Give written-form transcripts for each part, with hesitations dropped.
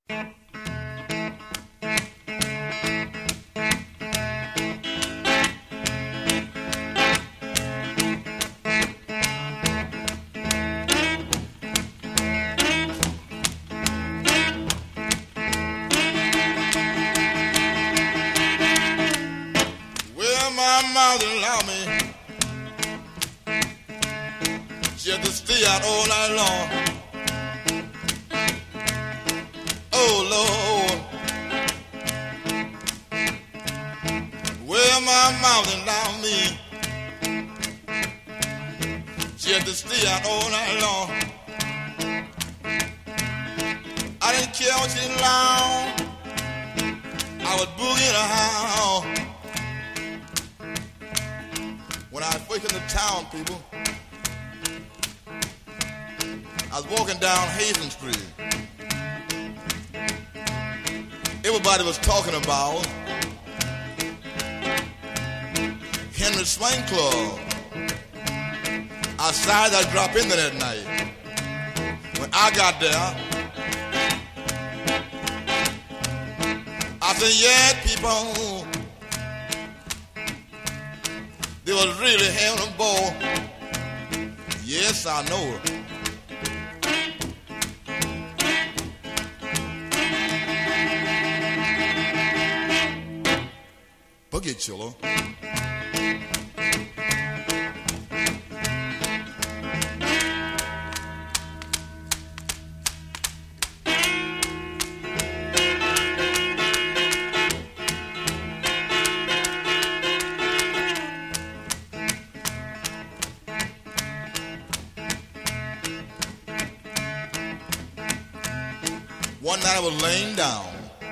Well, my mother-in-law me, she had to stay out all night long. Oh, Lord. Well, my mother-in-law me, she had to stay out all night long. I didn't care what she long. I was boogieing her house. When I was first in the town, people, I was walking down Hazen Street. Everybody was talking about Henry Swing Club. I decided I'd drop in there that night. When I got there, I said, yeah, people, they was really having a ball. Yes, I know. Boogie Chiller. One night I was laying down.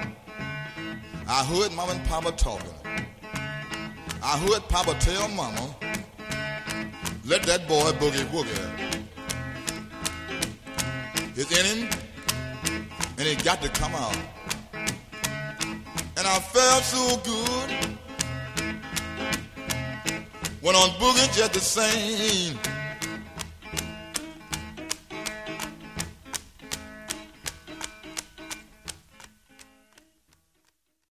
I heard Mama and Papa talking. I heard Papa tell Mama, let that boy boogie woogie. It's in him, and he got to come out. And I felt so good. Went on boogie just the same.